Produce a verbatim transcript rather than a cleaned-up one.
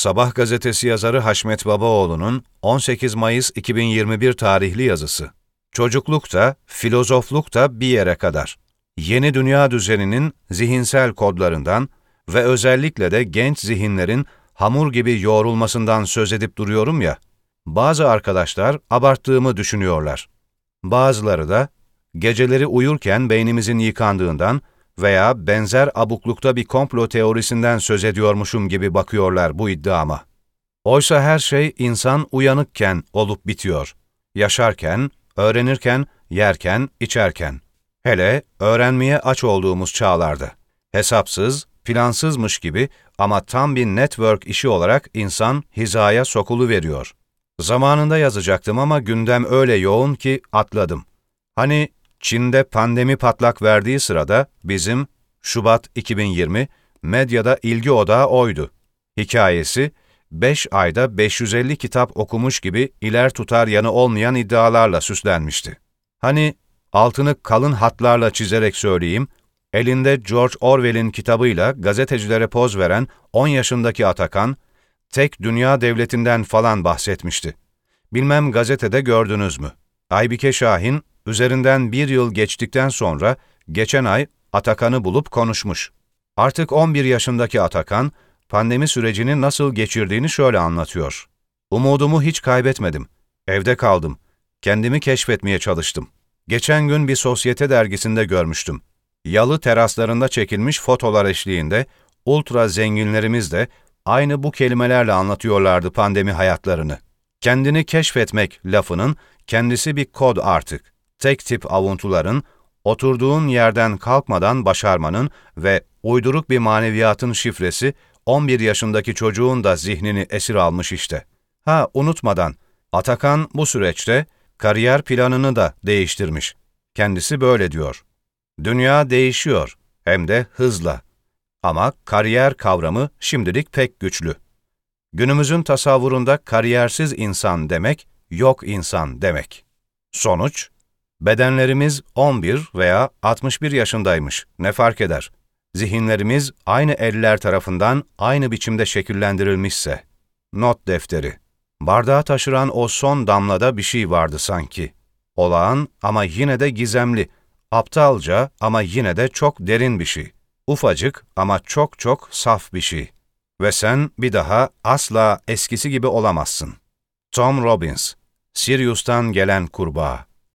Sabah gazetesi yazarı Haşmet Babaoğlu'nun on sekiz Mayıs iki bin yirmi bir tarihli yazısı. Çocukluk da, filozofluk da bir yere kadar. Yeni dünya düzeninin zihinsel kodlarından ve özellikle de genç zihinlerin hamur gibi yoğrulmasından söz edip duruyorum ya, bazı arkadaşlar abarttığımı düşünüyorlar. Bazıları da geceleri uyurken beynimizin yıkandığından veya benzer abuklukta bir komplo teorisinden söz ediyormuşum gibi bakıyorlar bu iddiama. Oysa her şey insan uyanıkken olup bitiyor. Yaşarken, öğrenirken, yerken, içerken. Hele öğrenmeye aç olduğumuz çağlarda. Hesapsız, plansızmış gibi ama tam bir network işi olarak insan hizaya sokuluveriyor. Zamanında yazacaktım ama gündem öyle yoğun ki atladım. Hani Çin'de pandemi patlak verdiği sırada bizim Şubat iki bin yirmi medyada ilgi odağı oydu. Hikayesi beş ayda beş yüz elli kitap okumuş gibi iler tutar yanı olmayan iddialarla süslenmişti. Hani altını kalın hatlarla çizerek söyleyeyim, elinde George Orwell'in kitabıyla gazetecilere poz veren on yaşındaki Atakan, tek dünya devletinden falan bahsetmişti. Bilmem gazetede gördünüz mü? Aybike Şahin, üzerinden bir yıl geçtikten sonra geçen ay Atakan'ı bulup konuşmuş. Artık on bir yaşındaki Atakan, pandemi sürecini nasıl geçirdiğini şöyle anlatıyor. Umudumu hiç kaybetmedim. Evde kaldım. Kendimi keşfetmeye çalıştım. Geçen gün bir sosyete dergisinde görmüştüm. Yalı teraslarında çekilmiş fotolar eşliğinde ultra zenginlerimiz de aynı bu kelimelerle anlatıyorlardı pandemi hayatlarını. Kendini keşfetmek lafının kendisi bir kod artık. Tek tip avuntuların, oturduğun yerden kalkmadan başarmanın ve uyduruk bir maneviyatın şifresi on bir yaşındaki çocuğun da zihnini esir almış işte. Ha unutmadan, Atakan bu süreçte kariyer planını da değiştirmiş. Kendisi böyle diyor. Dünya değişiyor, hem de hızla. Ama kariyer kavramı şimdilik pek güçlü. Günümüzün tasavvurunda kariyersiz insan demek, yok insan demek. Sonuç, bedenlerimiz on bir veya altmış bir yaşındaymış, ne fark eder? Zihinlerimiz aynı eller tarafından aynı biçimde şekillendirilmişse. Not defteri. Bardağı taşıran o son damlada bir şey vardı sanki. Olağan ama yine de gizemli, aptalca ama yine de çok derin bir şey. Ufacık ama çok çok saf bir şey. Ve sen bir daha asla eskisi gibi olamazsın. Tom Robbins, Sirius'tan gelen kurbağa.